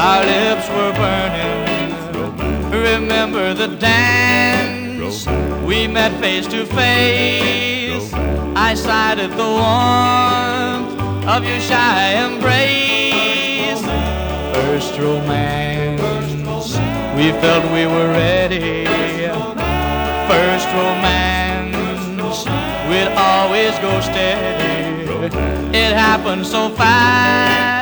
our lips were burning. Remember the dance, we met face to face. I sighted the warmth of your shy embrace. First romance, we felt we were ready. First romance, we'd always go steady. It happened so fast,